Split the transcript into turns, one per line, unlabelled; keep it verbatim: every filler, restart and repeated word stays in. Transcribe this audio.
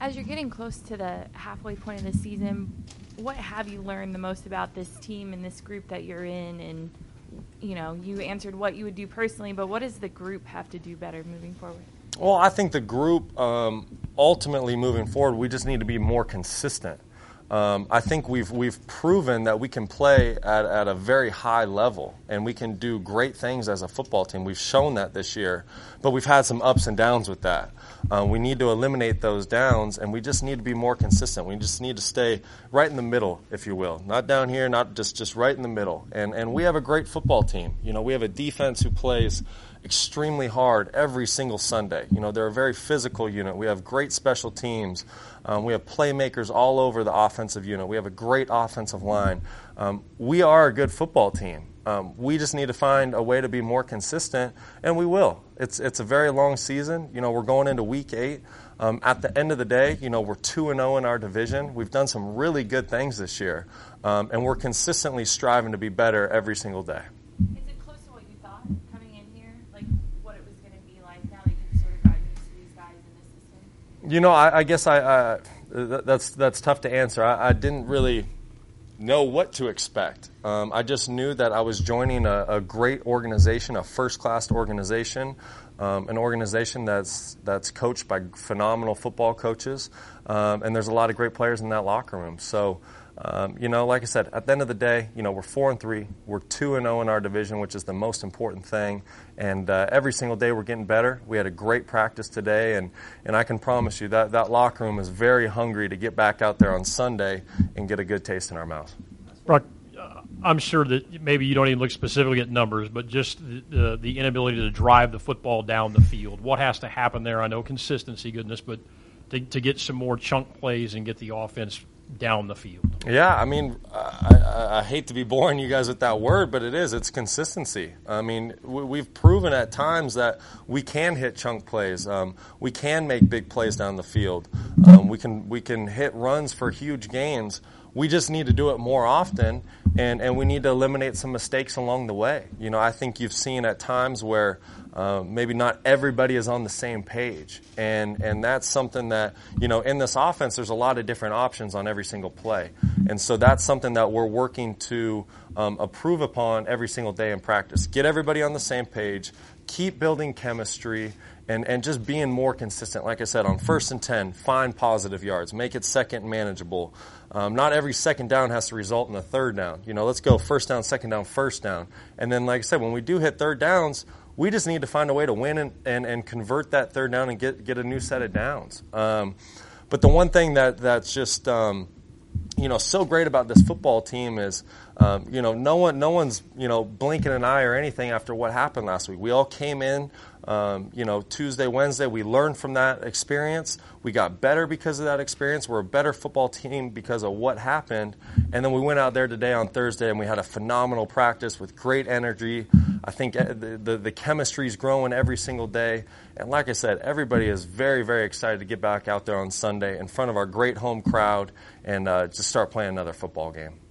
As you're getting close to the halfway point of the season, what have you learned the most about this team and this group that you're in? And, you know, you answered what you would do personally, but what does the group have to do better moving forward?
Well, I think the group, um, ultimately moving forward, we just need to be more consistent. Um, I think we've we've proven that we can play at, at a very high level, and we can do great things as a football team. We've shown that this year, but we've had some ups and downs with that. Uh, we need to eliminate those downs, and we just need to be more consistent. We just need to stay right in the middle, if you will. Not down here, not just, just right in the middle. And, and we have a great football team. You know, we have a defense who plays extremely hard every single Sunday. You know, they're a very physical unit. We have great special teams. Um, we have playmakers all over the offensive unit. We have a great offensive line. Um, we are a good football team. Um, we just need to find a way to be more consistent, and we will. It's it's a very long season. You know, we're going into week eight. Um, at the end of the day, you know, we're two and oh in our division. We've done some really good things this year, um, and we're consistently striving to be better every single day.
Is it close to what you thought coming in here, like what it was going to be like now that you've sort of gotten used to these guys in this system?
You know, I, I guess I, I that's that's tough to answer. I, I didn't really know what to expect. Um, I just knew that I was joining a, a great organization, a first-class organization, um, an organization that's that's coached by phenomenal football coaches, um, and there's a lot of great players in that locker room. So, um, you know, like I said, at the end of the day, you know, we're four and three, we're two and zero in our division, which is the most important thing. And uh, every single day we're getting better. We had a great practice today, and, and I can promise you that that locker room is very hungry to get back out there on Sunday and get a good taste in our mouth.
Brock, uh, I'm sure that maybe you don't even look specifically at numbers, but just the, the, the inability to drive the football down the field. What has to happen there? I know consistency, goodness, but to, to get some more chunk plays and get the offense down the field.
Yeah, I mean, I, I, I hate to be boring you guys with that word, but it is. It's consistency. I mean, we, we've proven at times that we can hit chunk plays. Um, we can make big plays down the field. Um, we can we can hit runs for huge gains. We just need to do it more often, and, and we need to eliminate some mistakes along the way. You know, I think you've seen at times where uh, maybe not everybody is on the same page, and and that's something that, you know, in this offense, there's a lot of different options on every single play, and so that's something that we're working to um, improve upon every single day in practice. Get everybody on the same page, keep building chemistry, and, and just being more consistent. Like I said, on first and ten, find positive yards, make it second manageable. Um, not every second down has to result in a third down. You know, let's go first down, second down, first down. And then, like I said, when we do hit third downs, we just need to find a way to win and, and, and convert that third down and get, get a new set of downs. Um, but the one thing that, that's just, um, you know, so great about this football team is, um, you know, no one, no one's, you know, blinking an eye or anything after what happened last week. We all came in, um, you know, Tuesday, Wednesday. We learned from that experience. We got better because of that experience. We're a better football team because of what happened. And then we went out there today on Thursday, and we had a phenomenal practice with great energy. I think the, the, the chemistry is growing every single day. And like I said, everybody is very, very excited to get back out there on Sunday in front of our great home crowd and uh, just start playing another football game.